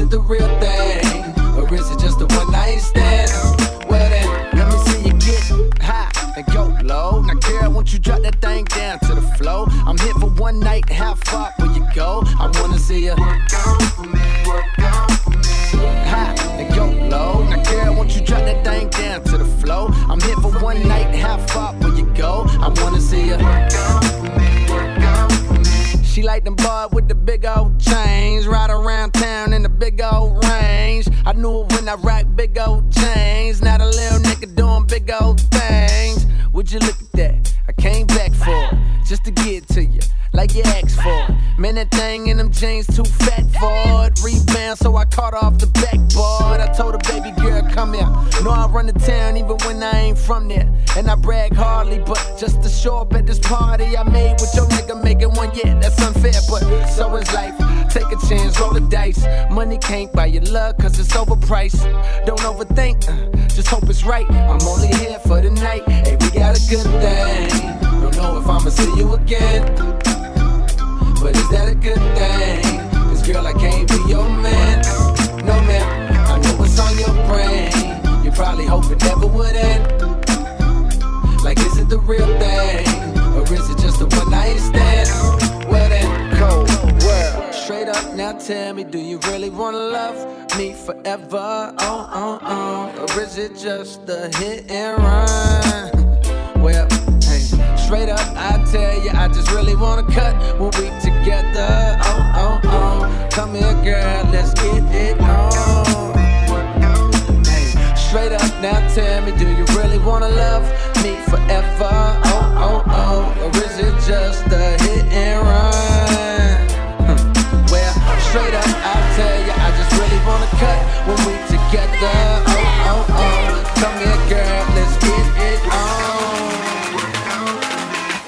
it the real thing? Or is it just a one night stand? Well then, let me see you get high and go low. Now girl, won't you drop that thing down to the floor? I'm here for one night, how far will you go? I wanna see you work out for me, high and go low. Now girl, won't you drop that thing down to the floor? I'm here for one night, how far will you go? I wanna see you work out for me. She like them boys with the big old chains, ride around town in the big old range. I knew it when I rock big old chains. Now the little nigga doing big old things. Would you look at that? I came back for it, just to get to you, like you asked for it. Man, that thing in them jeans too fat for it. Rebound, so I caught off the backboard. I told her, baby girl, come here. Know I run the town even when I ain't from there. And I brag hardly, but just to show up at this party I made with your nigga making one, yeah, that's unfair, but so is life. Take a chance, roll the dice. Money can't buy your love, cause it's overpriced. Don't overthink, just hope it's right. I'm only here for the night, hey, we got a good thing. Don't know if I'ma see you again, but is that a good thing? Cause girl, I can't be your man. No man, I know what's on your brain. You probably hope it never would end. Like, is it the real thing? Or is it just a one night stand? Well then, cold world. Straight up now tell me, do you really wanna love me forever? Or is it just a hit and run? Well, hey, straight up I tell you, I just really wanna cut when we together. Come here girl, let's get it on. Hey, straight up now tell me, do you really wanna love me forever?